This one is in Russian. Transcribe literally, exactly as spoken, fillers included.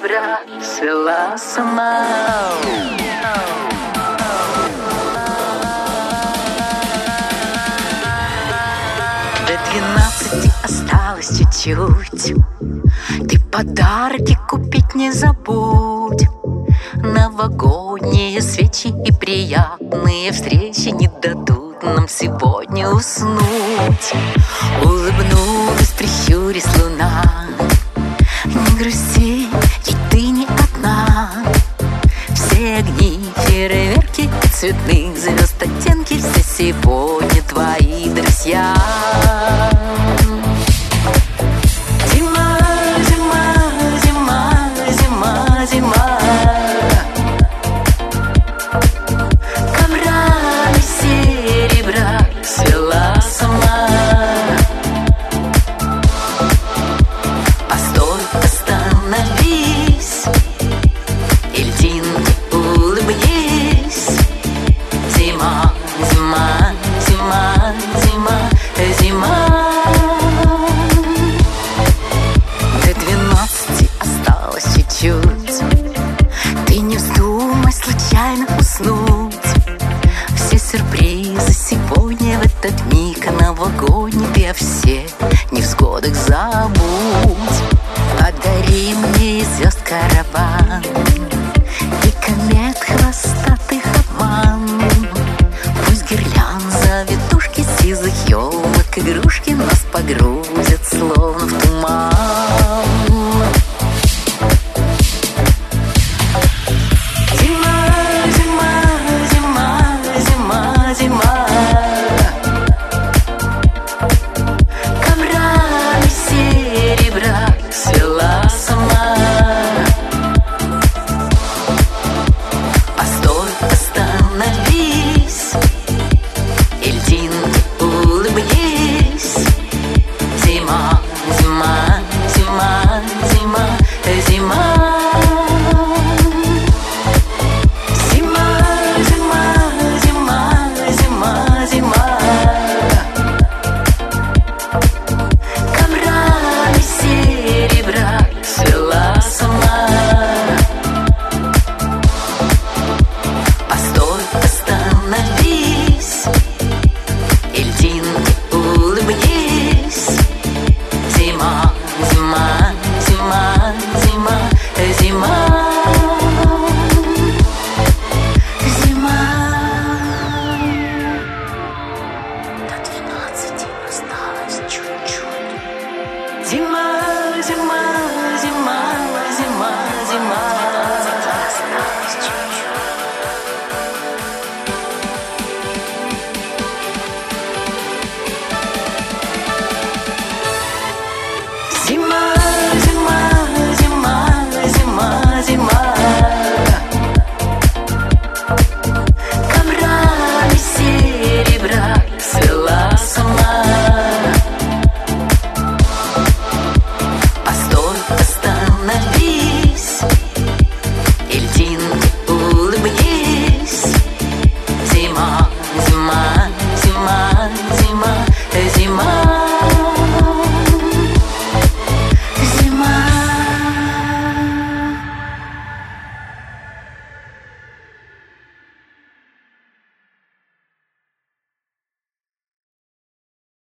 утра свела с ума. До двенадцати осталось чуть-чуть. Ты подарки купить не забудь. Новогодние свечи и приятные встречи не дадут нам сегодня уснуть. Улыбнулась, прищурясь луна. Не грусти, ведь ты не одна. Все огни, фейерверки, цветных звезд, оттенки, все сегодня твои друзья.